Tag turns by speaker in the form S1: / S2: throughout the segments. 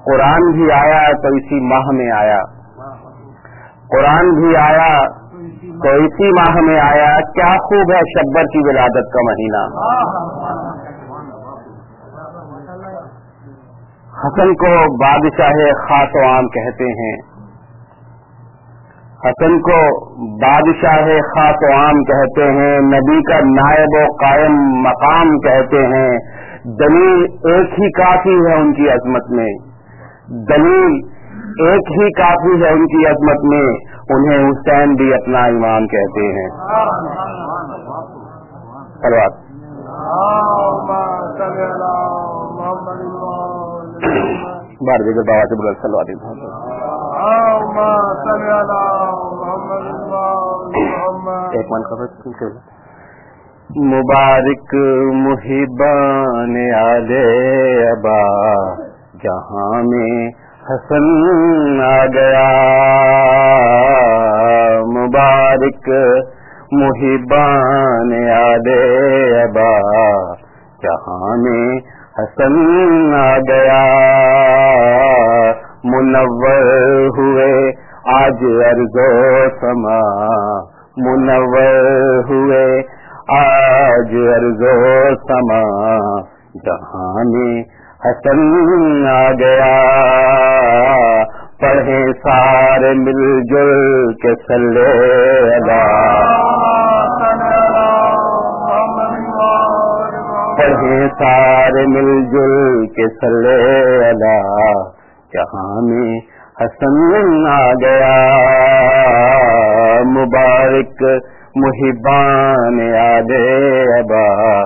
S1: قرآن بھی آیا تو اسی ماہ میں آیا، قرآن بھی آیا تو اسی ماہ میں آیا۔ کیا خوب ہے شبر کی ولادت کا مہینہ۔ حسن کو بادشاہ خاص و عام کہتے ہیں، حسن کو بادشاہ خاص و عام کہتے ہیں، نبی کا نائب و قائم مقام کہتے ہیں۔ دلیل ایک ہی کافی ہے ان کی عظمت میں، دلیل ایک ہی کافی ہے ان کی عظمت میں، انہیں حسین بھی اپنا امام کہتے ہیں۔ صلوات بار جگہ بابا سے بول صلوات ایک من خبر۔ مبارک محبان آل ابا، جہاں میں حسن آ گیا، مبارک محبان آل ابا، جہاں میں حسن آ گیا، منور ہوئے آج ارض و سما، منور ہوئے آج ارض و سما، جہاں میں حسن آ گیا، پڑھے سارے مل جل کے صلی اللہ، پڑھے سارے مل جل کے صلی اللہ، جہاں میں حسن آ گیا، مبارک محبان آل ابا،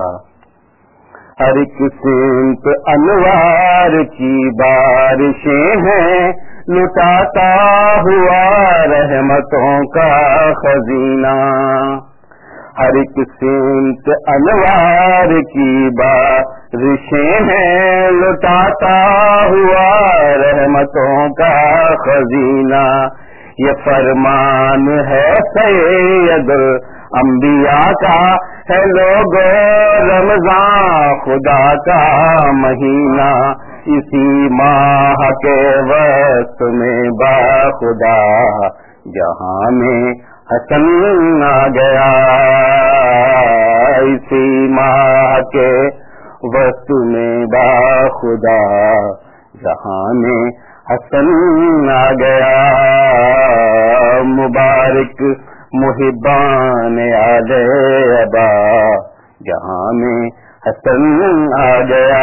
S1: ہر ایک سمت انوار کی بارشیں ہیں، لٹاتا ہوا رحمتوں کا خزینہ، ہر ایک سمت انوار کی بارشیں ہیں، لٹاتا ہوا رحمتوں کا خزینہ، یہ فرمان ہے سید الانبیاء کا، ہے لوگو رمضان خدا کا مہینہ، اسی ماہ کے وقت میں با خدا جہاں میں حسن آ گیا، اسی ماہ کے وقت میں با خدا جہاں میں حسن آ گیا، مبارک محبان آل ابا، جہاں میں حسن آ گیا،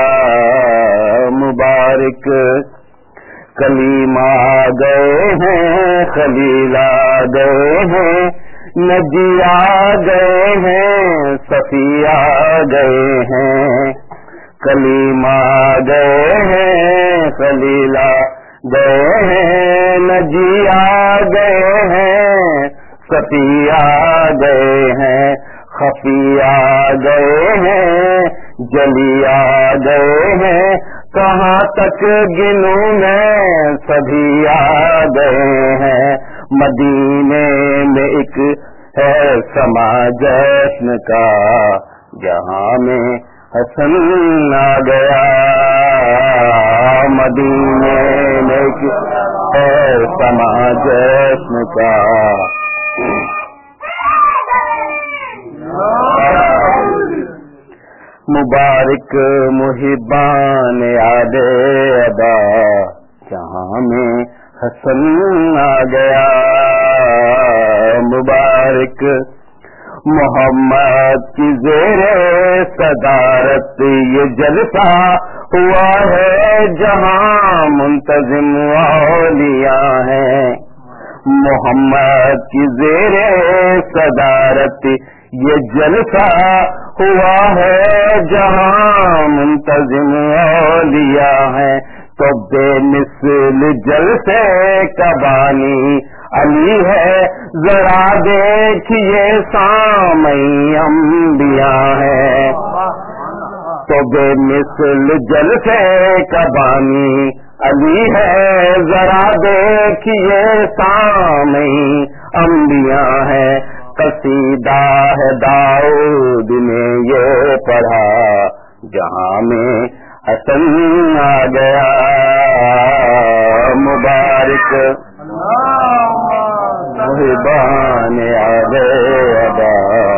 S1: مبارک کلیم آ گئے ہیں، خلیل آ گئے ہیں، نجی آ گئے ہیں، صفی آ گئے ہیں، کلیم آ گئے ہیں، خلیل آ گئے ہیں، نجی آ گئے ہیں، صفی آ گئے ہیں، خفی آ گئے ہیں، جلی آ گئے ہیں، کہاں تک گنوں میں سبھی آ گئے ہیں، مدینے میں ایک ہے سما جشن کا، جہاں میں حسن آ گیا، مدینے میں ایک ہے سما جشن کا، مبارک محبان آل ابا، جہاں میں حسن آ گیا، مبارک محمد کی زیر صدارت یہ جلسہ ہوا ہے، جہاں منتظم اولیاء ہیں، محمد کی زیر صدارت یہ جلسہ ہوا ہے، جہاں منتظم اولیاء ہیں، تو بے مثل جلسے کا بانی علی ہے، ذرا دیکھیے سامعین انبیاء ہے، تو بے مثل جلسے کا بانی علی ہے، ذرا دیکھیے سامعین انبیاء ہے، قصیدہ ہے داؤد نے یہ پڑھا، جہاں میں حسن آ گیا، मुबारक मुहिबान आले अदा,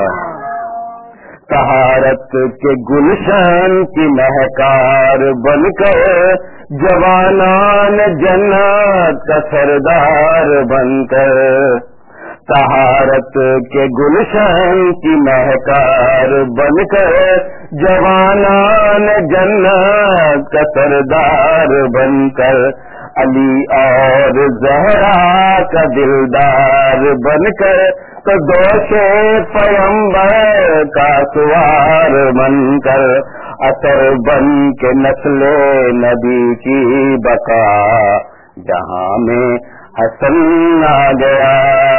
S1: तहारत के गुलशन की महकार बनकर जवानान जन्नत का सरदार बनकर, तहारत के गुलशन की महकार बनकर जवानान जन्नत का सरदार बनकर, अली और जहरा का दिलदार बनकर, तो दोषे पैगंबर का सवार बनकर, असर बन के नस्ले नबी की बका, जहां में हसन आ गया,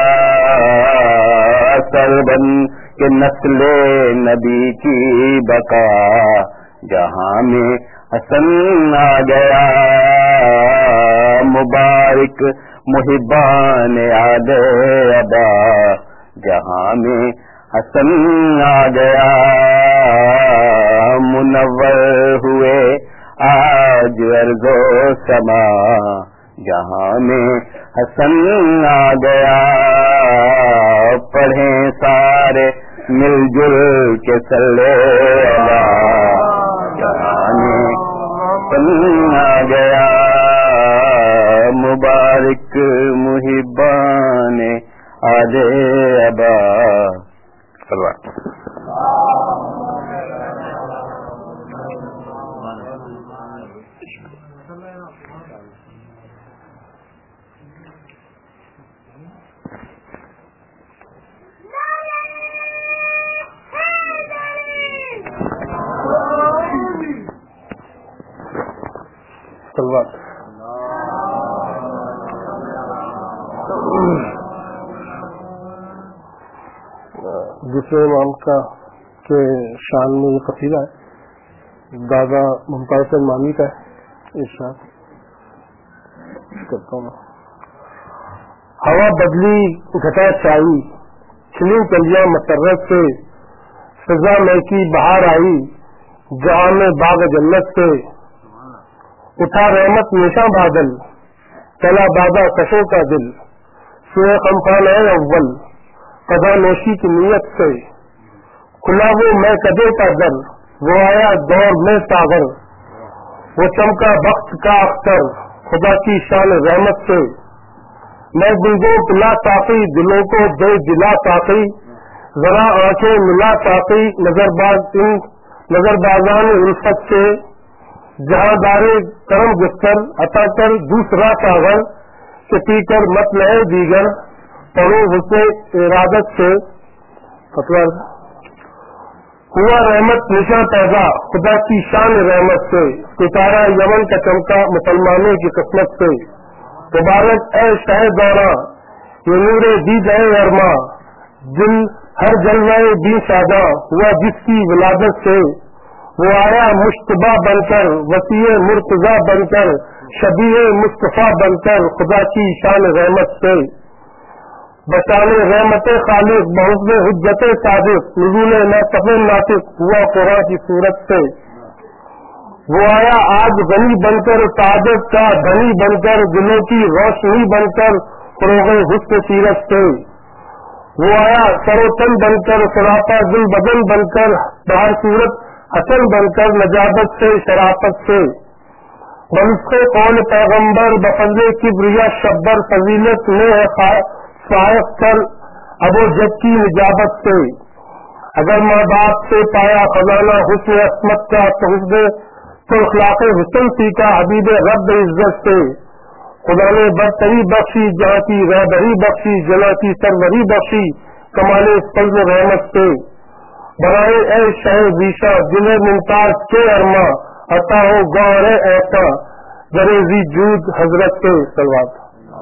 S1: असर बन के नस्ले नबी की बका, जहां में हसन आ गया, मुबारक मुहिबान आले अदा, जहां में हसन आ गया, मुनव्वर हुए आज अर्ज़ो समा, जहां में हसन आ गया, पढ़ें सारे मिलजुल के सल्ले अला, जहां में हसन आ गया, मुबारक मुहिबान आले अबा।
S2: दूसरे इमाम का के शान में ये कसीदा है, दादा मुमताज हुसैन मानी का है। इरशाद करता हूँ। हवा बदली घटा छाई, खिली कलियां मसरत से, सजा में की बहार आई, जहां में बाग जन्नत से, उठा रहमत निशा बादल, चला बादा कशों का दिल, सुए कमफान है अव्वल, कदा नोशी की नीयत से, खुला वो मैं कदे का दर, वो आया दौर में सागर, वो चमका बख्त का अख्तर, खुदा की शान रहमत से, मैं गुलगो पिला साकी, दिलों को दे जिला साकी, जरा आंखें मिला साकी, नजरबाजान उल्फत से, जहां दारे करम गुस्तर अता कर दूसरा सागर, के पीकर मत लहे दीगर, पढ़ो हुस्ने इरादत से, हुआ रहमत निशा पैदा, खुदा की शान रहमत से, सितारा यमन का चमका मुसलमानों की किस्मत से, मुबारक ऐ शाह दौरा, ये नूरे दी गए अरमा, दिल हर जलवाए दी सादा, हुआ जिसकी विलादत से, वो आया मुश्तबा बनकर, वसीए मुर्तजा बनकर, शबीए मुस्तफा बनकर, खुदा की शान रहमत से, बचाने रहमत खालिक, बहुस्ने हुज्जत सादिक, नुज़ूल नासफ़ नातिक, हुआ कुरान की सूरत से, वो आया आज गनी बनकर, सादत का धनी बनकर, दिलों की रोशनी बनकर, फ़रोग़ हुस्न सीरत से, वो आया सरोतन बनकर, सरापा दिल बदन बनकर, बाहर सूरत हसन बनकर, नजाबत से शराफत से, बनुस्खे कौन पैगम्बर, बफज़े किब्रिया शब्बर, फजीलत में है सायक कर अबो जब की निजाबत से, अगर माँ बाप से पाया खजाना हुस्न अस्मत का, तो हुस्न तो अखलाक़े हुस्न सीखा हबीब रब इज्जत से, खुदा ने बरतरी बख्शी, जहाँ की रहबरी बख्शी, जना की सरवरी बख्शी, कमाले फज़्ल रहमत से, बनाए ऐ शाह ज़ीशा, जिन्हें मुमताज के अरमा, अता हो गौर ऐसा, जरेज़ी जूद हजरत से। सलवात।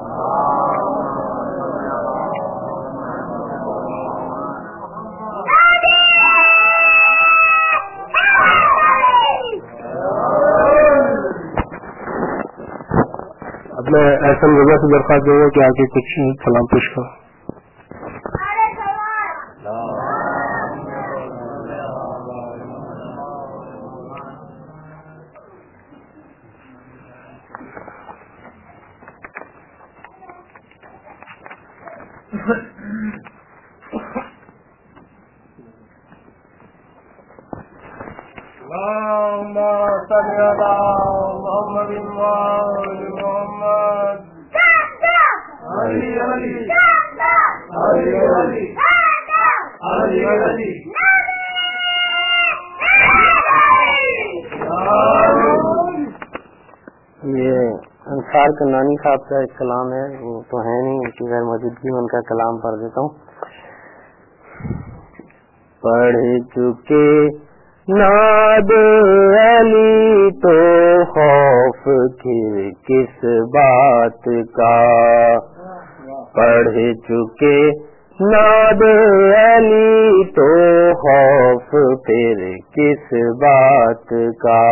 S2: मैं एहसन रजा से दरख्वास्त दूंगा कि आगे कुछ सलाम पेश करो।
S1: یہ انصار کنانی صاحب کا ایک کلام ہے، وہ تو ہے نہیں، اس کی غیر موجودگی میں ان کا کلام پڑھ دیتا ہوں۔ پڑھ چکے ناد علی تو خوف کس بات کا، پڑھ چکے ناد علی تو خوف پھر کس بات کا،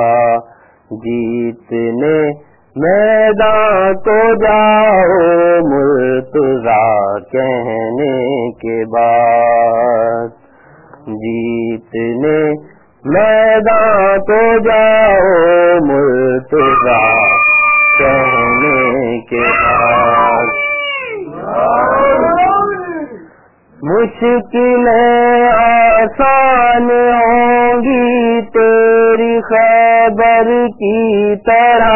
S1: جیتنے میدان کو جاؤ مرتضیٰ کہنے کے بعد، جیتنے میدان کو جاؤ مرتضیٰ کہنے کے بعد، مشکلیں آسان ہوں گی تیری خیبر کی طرح،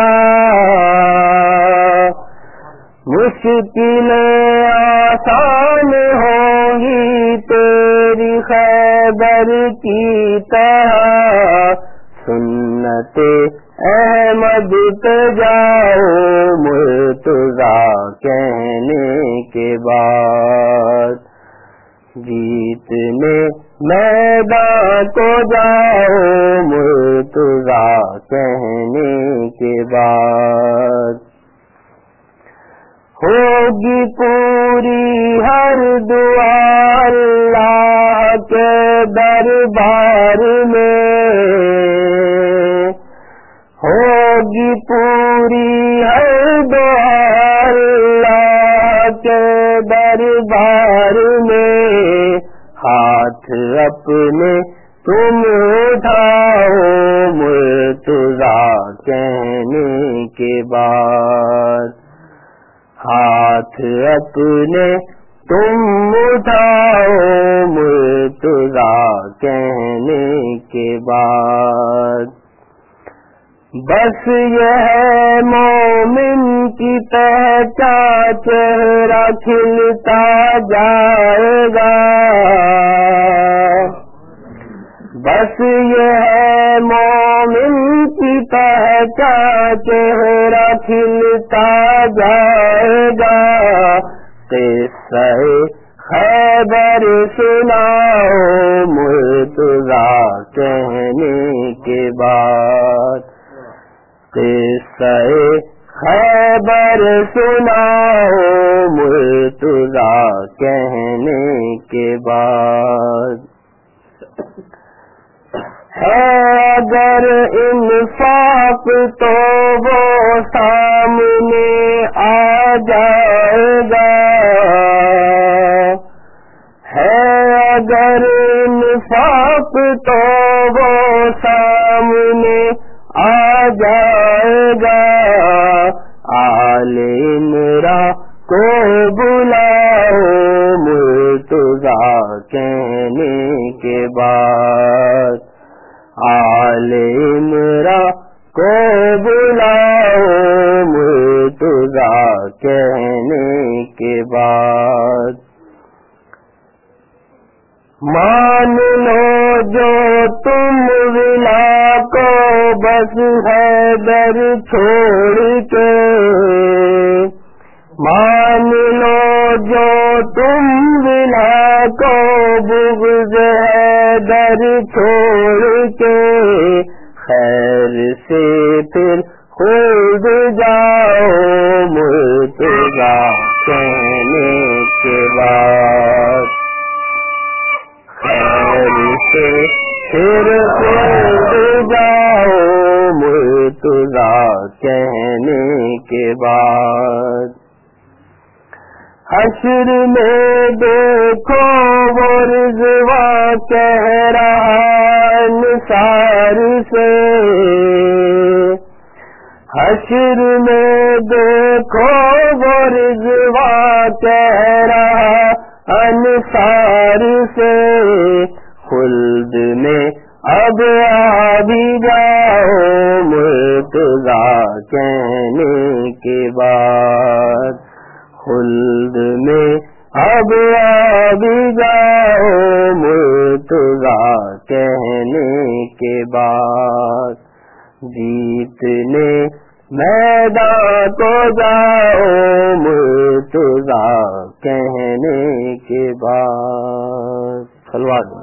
S1: مشکلیں آسان ہوں گی تیری خیبر کی طرح، سنت احمد پہ جاؤ مرتضیٰ کہنے کے بعد، جیتنے میدان کو جاؤ مرتضیٰ کہنے کے بعد، ہوگی پوری ہر دعا اللہ کے دربار میں، ہوگی پوری ہر دعا اللہ کے دربار میں، ہاتھ اپنے تم اٹھاؤ مرتضیٰ کہنے کے بعد، ہاتھ اپنے تم اٹھاؤ مرتضیٰ کہنے کے بعد، بس یہ ہے مومن کی پہچان چہرہ کھلتا جائے گا، بس یہ ہے مومن کی پہچان چہرہ کھلتا جائے گا، قصہ خیبر سناؤ مرتضیٰ کہنے کے بعد، قصہ خیبر سناؤ مرتضیٰ کہنے کے بعد، ہے اگر انفاق تو وہ سامنے آ جائے گا، ہے اگر انفاق تو وہ سامنے آ جائے گا، آل عمران کو بلاؤ مرتضیٰ کہنے کے بعد، آل عمران کو بلاؤ مرتضیٰ کہنے کے بعد، مان لو جو تم ولا کو بس حیدر چھوڑ کے، مان لو جو تم ولا کو بغض حیدر چھوڑ کے، خیر سے پھر خود جاؤ مرتضیٰ کہنے کے بعد، خیر سے پھر خود جاؤ مرتضیٰ کہنے کے بعد، حشر میں دیکھو وہ رضوا کہہ رہا انصار سے، حشر میں دیکھو وہ رضوا کہہ رہا انصار سے خلد میں اب آ بھی جاؤ مرتضیٰ کہنے کے بعد، خلد میں اب آ بھی جاؤ مرتضیٰ کہنے کے بعد، جیتنے میدان کو جاؤ مرتضیٰ کہنے کے بعد۔ صلوات۔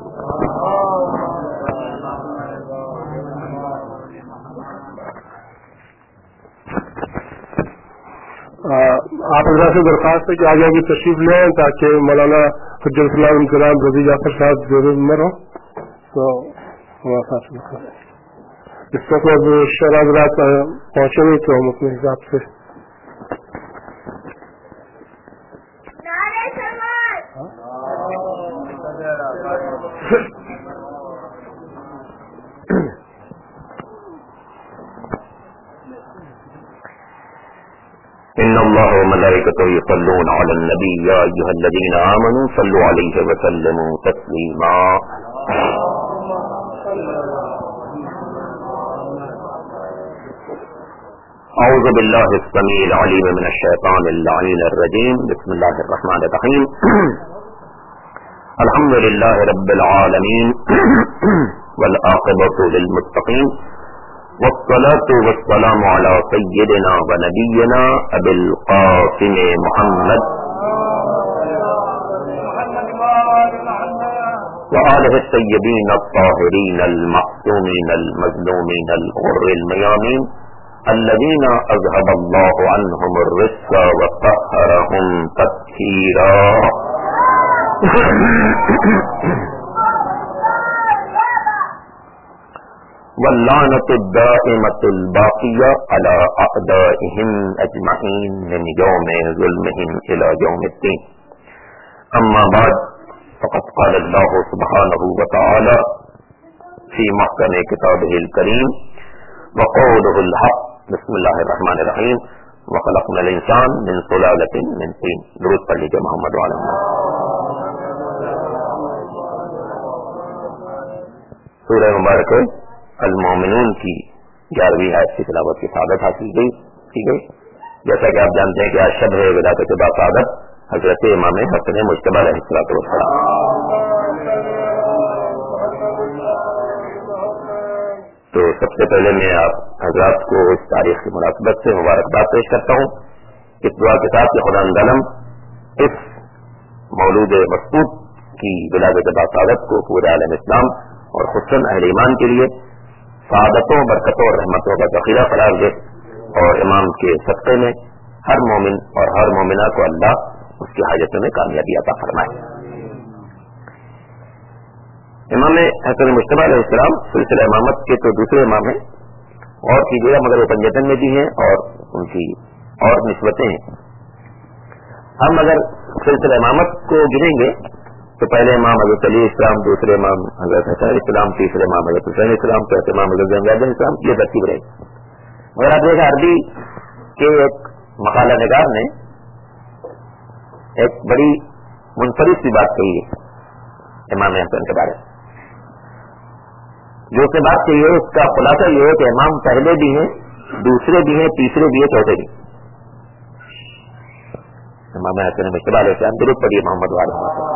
S2: آپ حضرات سے درخواست ہے کہ آگے آگے تشریف لے آئیں تاکہ مولانا حجت الاسلام انقلاب رضی جعفر صاحب ضرور عمر ہوں تو ہمارے ساتھ اس وقت شرح حضرات پہنچے نہیں تو ہم اپنے حساب سے
S3: ان اللہ وملائکتہ یصلون علی النبی یا ایھا الذین آمنوا صلوا علیہ وسلموا تسلیما۔ اعوذ باللہ السمیع العلیم من الشیطان اللعین الرجیم، بسم اللہ الرحمن الرحیم۔ الحمد للہ رب العالمین والعاقبۃ للمتقین، والصلاة والسلام على سيدنا ونبينا أبي القاسم محمد وآله الطيبين الطاهرين المعصومين المظلومين الغر الميامين الذين أذهب الله عنهم الرجس وطهرهم تطهيرا۔ واللعنة الدائمة الباقية على أعدائهم أجمعين من يوم ظلمهم إلى يوم الدين، أما بعد، فقد قال الله سبحانه وتعالى في محكم كتابه الكريم وقوله الحق، بسم الله الرحمن الرحيم، وخلقنا الإنسان من سلالة من طين۔ درود پڑھ لیجیے محمد وعلى محمد۔ سورہ مبارک المومنون کی 11ویں آیت کی تلاوت کی سعادت حاصل کی گئی۔ جیسا کہ آپ جانتے ہیں کہ آج شب ہے ولادت باسعادت حضرت امام حسن مجتبی علیہ السلام۔ تو سب سے پہلے میں آپ حضرات کو اس تاریخ کی مناسبت سے مبارکباد پیش کرتا ہوں، اس دعا کے ساتھ کہ خدا عالم اس مولود مسعود کی ولادت باسعادت کو پورے عالم اسلام اور خصوصاً اہل ایمان کے لیے سعادتوں، برکتوں اور رحمتوں کا ذخیرہ قرار دے، اور امام کے صدقے میں ہر مومن اور ہر مومنہ کو اللہ اس کی حاجتوں میں کامیابی عطا فرمائے۔ امام حسن مجتبی علیہ السلام سلسلہ امامت کے تو دوسرے امام ہیں، اور کیجیے گا مگر وہ پنجتن میں بھی ہیں اور ان کی اور نسبتیں ہیں۔ ہم اگر سلسلہ امامت کو گنیں گے تو پہلے امام حضرت علی السلام، دوسرے امام حضرت حسن السلام، تیسرے امام حضرت حسین السلام، چوتھے امام حضرت زینب السلام، یہ ترتیب رہے گی۔ مگر آپ دیکھیں عربی کے ایک مقالہ نگار نے ایک بڑی منفرد سی بات کہی ہے امام حسن کے بارے میں، جو سے بات کہی ہے اس کا خلاصہ یہ ہے کہ امام پہلے بھی ہیں، دوسرے بھی ہیں، تیسرے بھی ہیں، چوتھے بھی۔ امام حسن مجتبی علیہ السلام درود پڑھیے محمد وعلى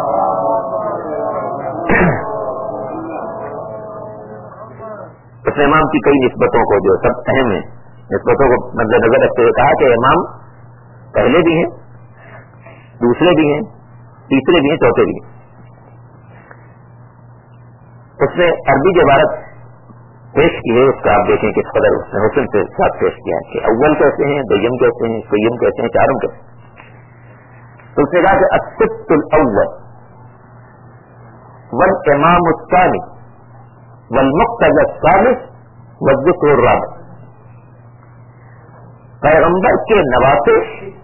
S3: اس نے امام کی کئی نسبتوں کو جو سب اہم ہیں نسبتوں کو مد نظر رکھتے ہوئے کہا کہ امام پہلے بھی ہیں، دوسرے بھی ہیں، تیسرے بھی ہیں، چوتھے بھی ہیں۔ اس نے عربی جو عبارت پیش کی ہے اس کا آپ دیکھیں کس قدر اس نے حسن سے ساتھ پیش کیا ہے کہ اول کہتے ہیں، دویم کہتے ہیں، سیم کہتے ہیں، چارم کہتے ہیں۔ تو اس نے کہا کہ السبت الاول والامام الثانی والمقتدى الثالث والذکر الرابع، پیغمبر کے نواسے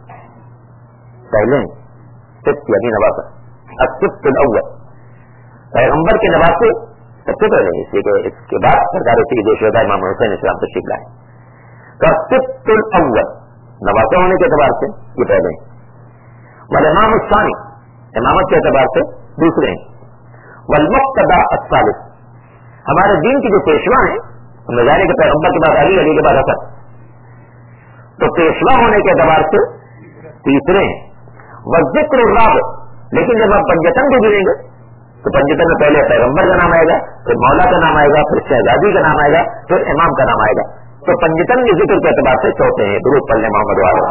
S3: پہلے سبت یعنی نواسا، السبت الاول پیغمبر کے نواسے سب سے پہلے، اس لیے کہ اس کے بعد سرکار سید شہداء امام حسین اسلام تشریف لائے، تو السبت الاول نواسا ہونے کے اعتبار سے یہ پہلے، والامام الثانی امامت کے اعتبار سے دوسرے ہیں. والمقتدى الثالث، ہمارے دین کی جو پیشوا ہیں ان میں ظاہر ہے کہ پیغمبر کے بعد علی، علی کے بعد حسن، تو پیشوا ہونے کے اعتبار سے تیسرے ہیں. والذکر الرابع، لیکن جب آپ پنجتن کو گریں گے تو پنجتن میں پہلے پیغمبر کا نام آئے گا، پھر مولا کا نام آئے گا، پھر شہزادی کا نام آئے گا، پھر امام کا نام آئے گا. تو پنجتن کے ذکر کے اعتبار سے چوتھے ہیں. درود پڑھنے محمد والے.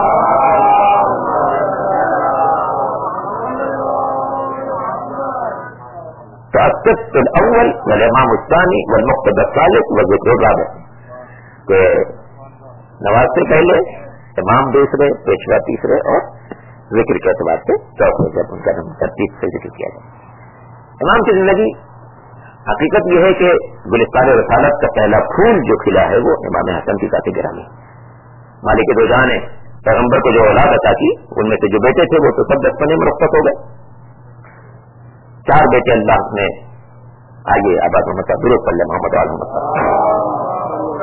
S3: الصف الاول والامام الثانی والمقتدى الثالث والذکر الرابع، کہ نواز سے پہلے، امام دوسرے، پیشوا تیسرے اور ذکر کے اعتبار سے چوتھے، جب ان کا ترتیب سے ذکر کیا جائے. امام کی زندگی حقیقت یہ ہے کہ گلستان رسالت کا پہلا پھول جو کھلا ہے وہ امام حسن کی ذات گرامی. مالک دو جہاں نے پیغمبر کو جو اولاد عطا کی ان میں سے جو بیٹے تھے وہ تو سب بچپنے میں رخصت ہو گئے. 4 بیٹے اللہ نے آئیے آباد محمد درود پڑھ لیں محمد وال محمد.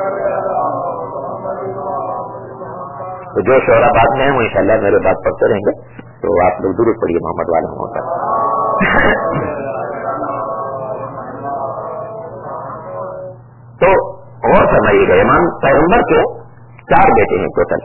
S3: تو جو شعرا بعد میں ہیں وہ انشاءاللہ میرے بات پڑھتے رہیں گے، تو آپ لوگ درود پڑھیے محمد وال محمد. تو اور فرمائیے گا امام پیغمبر کے 4 بیٹے ہیں ٹوٹل،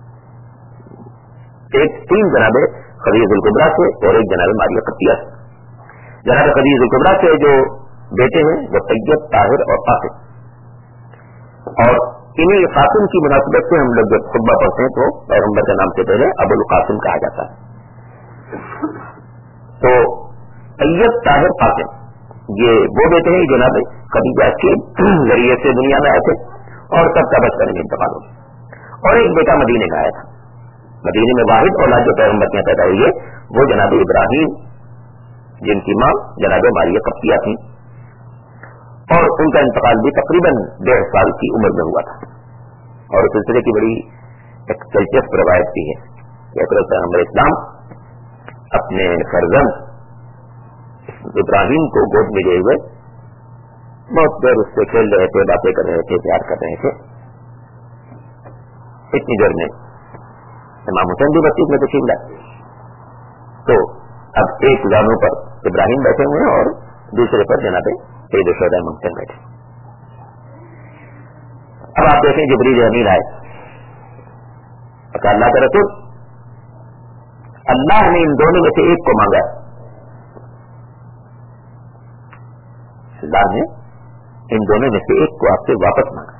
S3: 3 جناب خدیجہ الکبریٰ سے اور 1 جناب ماریہ قبطیہ سے. جناب خدیجہ الکبریٰ سے جو بیٹے ہیں وہ طیب، طاہر اور قاسم، اور انہیں قاسم کی مناسبت سے ہم لوگ جب خطبہ پڑھتے ہیں تو پیغمبر کے نام سے پہلے ابو القاسم کہا جاتا ہے. تو طیب، طاہر، قاسم یہ وہ بیٹے ہیں جناب خدیجہ کے ذریعے سے دنیا میں آئے تھے اور سب کا بچپن میں انتقال ہو گیا. اور ایک بیٹا مدینے میں آیا تھا. مدینے میں واحد اولاد جو پیغمبر میں پیدا ہوئی ہے وہ جناب ابراہیم، جن کی ماں جناب ماریہ قبطیہ تھی، اور ان کا انتقال بھی تقریباً 1.5 سال کی عمر میں ہوا تھا. اور اس سلسلے کی بڑی ایک دلچسپ روایت بھی ہے کہ حضرت پیغمبر اسلام اپنے فرزند ابراہیم کو گود میں لیے ہوئے بہت دیر اس سے کھیل رہے تھے، باتیں کر رہے تھے، پیار کر رہے تھے. اتنی دیر میں امام حسین بھی مسجد میں تشریف لائے. تو اب ایک زانوں پر ابراہیم بیٹھے ہوئے ہیں اور دوسرے پر جناب سید الشہداء امام حسین بیٹھے. اب آپ دیکھیں جبریل امین آئے، اللہ کا رسول، اللہ نے ان دونوں میں سے ایک کو مانگا. اللہ نے ان دونوں میں سے ایک کو آپ سے واپس مانگا.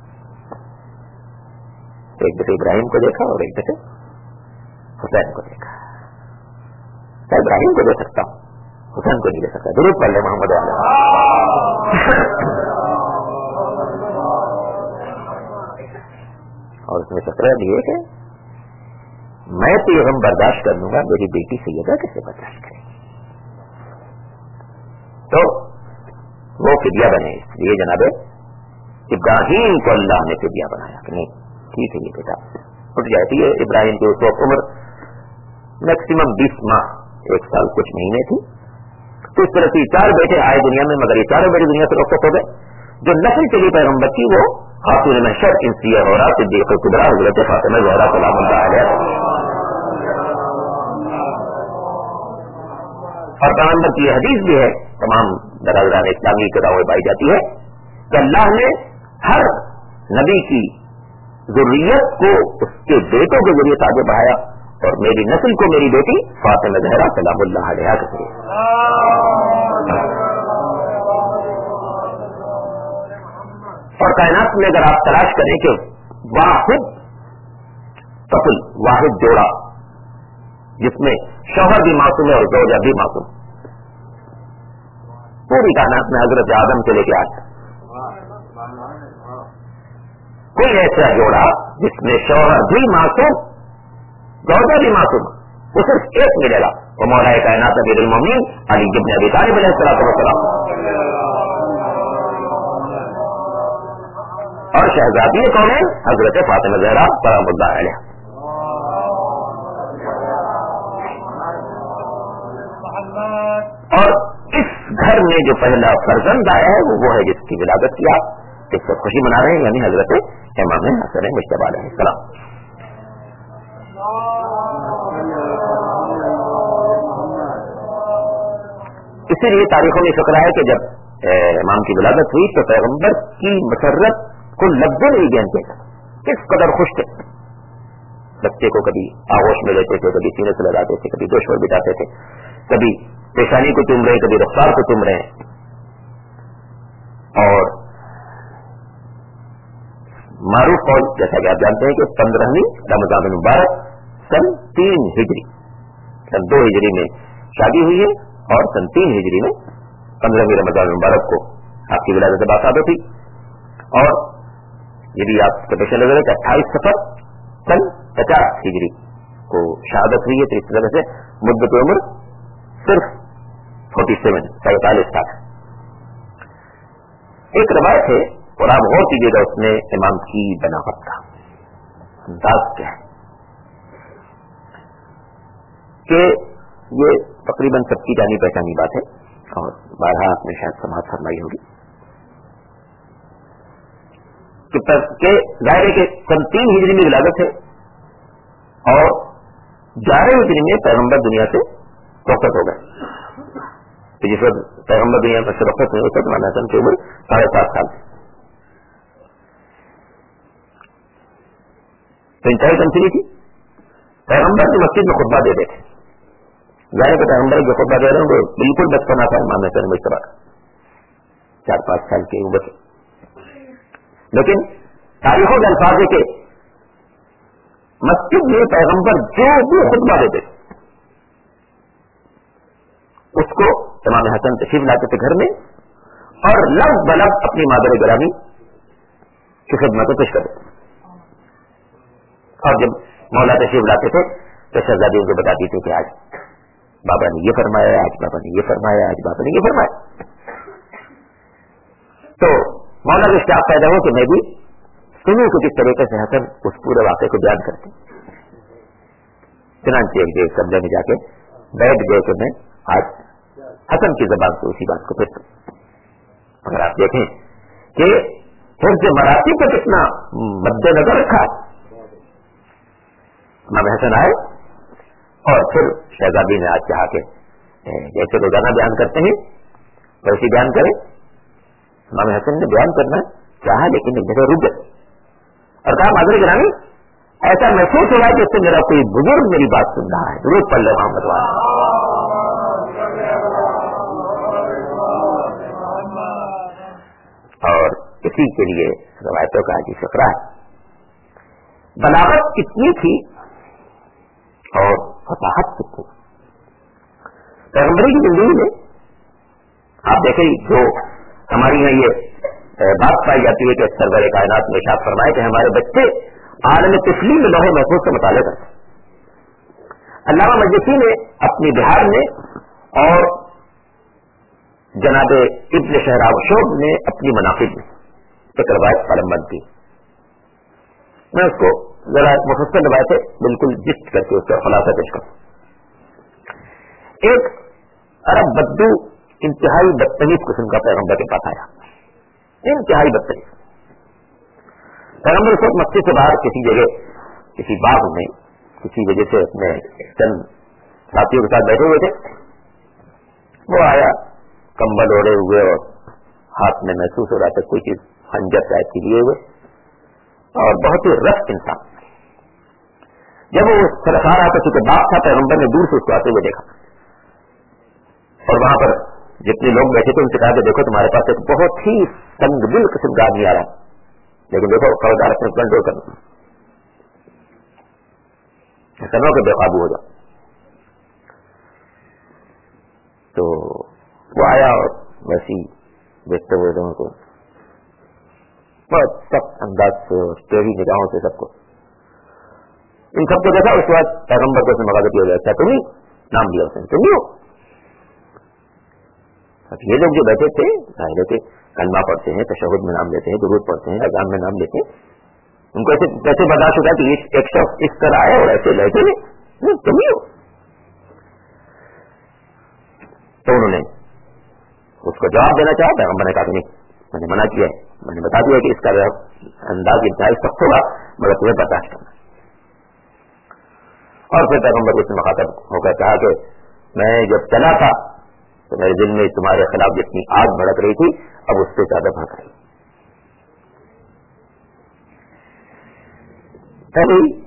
S3: ایک دفعہ ابراہیم کو دیکھا اور ایک دفعہ حسین کو دیکھا. میں ابراہیم کو دے سکتا ہوں، حسین کو نہیں دے سکتا. درود پڑھ لیں محمد والے. اور اس میں سکرا بھی ہے کہ میں تو یہ غم برداشت کر لوں گا، میری بیٹی سیدہ کیسے برداشت کرے گی؟ تو وہ فدیہ بنے. اس لیے جناب ابراہیم کو اللہ نے فدیہ بنایا کہ نہیں ٹھیک ہے یہ بیٹا اٹھ جاتی ہے. ابراہیم کی اس وقت عمر میکسیمم 20 ماہ، 1 سال کچھ مہینے تھی. تو اس طرح سے 4 بیٹے آئے دنیا میں، مگر یہ 4 بیٹے دنیا سے رخصت ہو گئے. جو نسل چلی پیغمبر کی وہ خاتون محشر انسیہ زہرا صدیقہ کبریٰ حضرت فاطمہ زہرا سلام اللہ علیہا. اور پیغمبر کی یہ حدیث بھی ہے، تمام برادران اسلامی کتابوں میں پائی جاتی ہے کہ اللہ نے ہر نبی کی ذریت کو اس کے بیٹوں کے ذریعے آگے بڑھایا، اور میری نسل کو میری بیٹی فاطمہ زہرا سلام اللہ علیہا کہتے ہیں. اور کائنات میں اگر آپ تلاش کریں کہ واحد کپل، واحد جوڑا جس میں شوہر بھی معصوم ہے اور زوجہ بھی معصوم، پوری کائنات میں حضرت آدم سے لے کے آج کوئی ایسا جوڑا جس میں شوہر بھی معصوم، زوجہ بھی معصوم، وہ صرف ایک ملے گا، وہ مولا کائنات امیر المومنین علی بن ابی طالب علیہ السلام. اور شہزادی کون ہے؟ حضرت فاطمہ زہرا سلام اللہ علیہا. اور اس گھر میں جو پہلا فرزند آیا ہے وہ ہے جس کی ولادت کیا، اس سے خوشی منا رہے ہیں، یعنی حضرت امام حسن مجتبی علیہ السلام. اسی لیے تاریخوں میں فقرہ ہے کہ جب امام کی ولادت ہوئی تو پیغمبر کی مسرت کو لفظ نہیں جانتے تھے، کس قدر خوش تھے. بچے کو کبھی آغوش میں لیتے تھے، کبھی سینے سے لگاتے تھے، کبھی دوش پر بٹاتے تھے، کبھی پیشانی کو چوم رہے، کبھی رخسار کو چوم رہے. اور معروف قول جیسا کہ آپ جانتے ہیں کہ 15ویں رمضان المبارک سن 3 ہجری، سن 2 ہجری میں شادی ہوئی ہے اور سن 3 ہجری میں 15ویں رمضان المبارک کو آپ کی ولادت باقاعدہ تھی. اور یہ بھی آپ کے پیش نظر ہے کہ 28 صفر سن 50 ہجری کو شہادت ہوئی ہے. تو اس طرح سے مدت عمر صرف 47 سال. ایک روایت ہے اور آپ غور کیجیے گا اس میں امام کی بناوٹ کا انداز کیا ہے کہ یہ تقریباً سب کی جانی پہچانی بات ہے اور بارہا آپ نے شاید سماعت فرمائی ہوگی کہ ظاہر ہے کہ سن 3 ہجری میں ولادت ہے اور 11 ہجری میں پیغمبر دنیا سے رخصت ہو گئے. تو جس وقت پیغمبر دنیا سے رخصت ہوئے اس وقت مولانا حسن کی عمر 7.5 سال. تو انتہائی تمثیلی تھی. پیغمبر کی مسجد میں خطبہ دے دیتے، ظاہر کہ پیغمبر جو خطبہ دے رہے ہیں وہ بالکل بچپنا تھا مولانا حسن مشتبہ 4-5 سال کی عمر. لیکن تاریخوں کے الفاظ ہے کہ مسجد میں پیغمبر جو بھی خطبہ دیتے اس کو امام حسن تشریف لاتے تھے گھر میں اور لفظ بلفظ اپنی مادر گرامی کی خدمت کو پیش کرتے. اور جب مولا تشریف لاتے تھے تو شہزادی ان کو بتاتی تھی کہ آج بابا نے یہ فرمایا، آج بابا نے یہ فرمایا، آج بابا نے یہ فرمایا. تو مولا کو اشتیاق پیدا ہو کہ میں بھی سنوں کہ کس طریقے سے حسن اس پورے واقعے کو بیان کرتے. چنانچہ ایک دیر کمرے میں جا کے بیٹھ گئے کہ میں آج حسن کی زبان سے اسی بات کو پھر اگر آپ دیکھیں کہ حفظ مراتب کا کتنا مد نظر رکھا. امام حسن آئے اور پھر شہزادی نے آج چاہا کہ جیسے روزانہ بیان کرتے ہیں ویسے بیان کریں. امام حسن نے بیان کرنا چاہا لیکن ایک جگہ رک گئے اور کہا مادر گرامی ایسا محسوس ہو رہا ہے کہ اس سے میرا کوئی بزرگ میری بات سن رہا ہے، ضرور پڑھ لے محمد والا. اور اسی کے لیے روایتوں کا عجیب فقرہ ہے. بلاغت کتنی تھی اور فصاحت کتنی. پیغمبری کی زندگی میں آپ دیکھیں جو ہماری یہاں یہ بات پائی جاتی ہے کہ سرور کائنات میں ارشاد فرمائے کہ ہمارے بچے عالم طفلی میں لوح محفوظ کا مطالعہ کرتے. علامہ مجلسی نے اپنی بہار میں اور جناب ابن شہراب شوب نے اپنی مناقب میں ایک روایت قلمبند کی. میں اس کو ذرا مفصل روایتیں بالکل جست کر کے اس کا خلاصہ پیش کروں. ایک عرب بدو انتہائی بدتمیز قسم کا پیغمبر کے پاس آیا، انتہائی بدتمیز. پیغمبر اس وقت مسجد سے باہر کسی جگہ کسی باغ میں کسی وجہ سے اپنے چند ساتھیوں کے ساتھ بیٹھے ہوئے تھے. وہ آیا کمبل اوڑے ہوئے اور ہاتھ میں محسوس ہو رہا تھا کوئی چیز خنجر ٹائپ کی لیے ہوئے اور بہت ہی رف انسان. جب وہ طرف آ رہا تھا چونکہ باغ تھا پیغمبر نے دور سے اس کو آتے ہوئے دیکھا اور وہاں پر جتنے لوگ بیٹھے تھے ان سے کہا کہ دیکھو تمہارے پاس ایک بہت ہی تنگ دل قسم کا آدمی آ رہا ہے، لیکن دیکھو خبردار اپنے کنٹرول کرنا، ایسا نہ ہو کہ بے قابو ہو جاؤ. تو وہ آیا اور ویسی دیکھتے ہوئے لوگوں کو بہت سخت انداز سے اور ٹیڑھی نگاہوں سے سب کو ان سب کو دیکھا. اس کے بعد پیغمبر کو مغازہ کیا جاتا ہے تم ہی نام لیا اس نے، تم ہی ہو. یہ لوگ جو بیٹھے تھے ظاہر ہے کلمہ پڑھتے ہیں، تشہد میں نام لیتے ہیں، درود پڑھتے ہیں، اذان میں نام لیتے ہیں، ان کو ایسے برداشت ہوتا ہے کہ ایک شخص اس طرح آئے اور ایسے لیتے نہیں تم ہی ہو. تو انہوں نے اس کو جواب دینا چاہا. پیغمبر نے کہا کہ نہیں، میں نے منع کیا ہے، میں نے بتا دیا کہ اس کا انداز انتہائی سخت ہوگا مگر تمہیں برداشت کرنا. اور پھر پیغمبر کو اس سے مخاطب ہو کر کہا کہ میں جب چلا تھا تو میرے دل میں تمہارے خلاف جتنی آگ بھڑک رہی تھی اب اس سے زیادہ بھڑک رہی.